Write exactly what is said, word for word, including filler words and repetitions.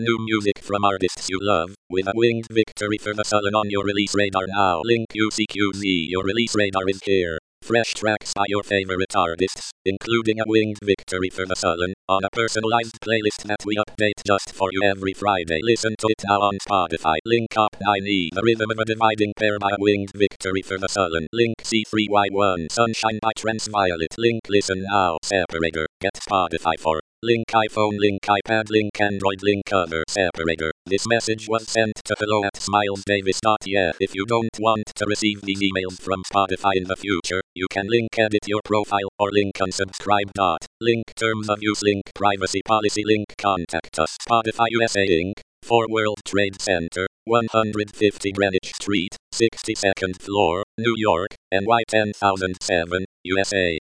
New music from artists you love, with a winged victory for the Sullen on your release radar now. Link U C Q Z, your release radar is here. Fresh tracks by your favorite artists, including a winged victory for the Sullen, on a personalized playlist that we update just for you every Friday. Listen to it now on Spotify. Link up nine E, the rhythm of a dividing pair by a winged victory for the Sullen. Link C three Y one, Sunshine by Transviolet. Link listen now. Separator, get Spotify for Link iPhone, link iPad, link Android, link other. Separator. This message was sent to hello at smilesdavis dot yeah. If you don't want to receive these emails from Spotify in the future, you can link edit your profile or link unsubscribe. Dot. Link terms of use, link privacy policy, link contact us. Spotify U S A Incorporated. four World Trade Center, one hundred fifty Greenwich Street, sixty-second floor, New York, N Y ten thousand seven, U S A.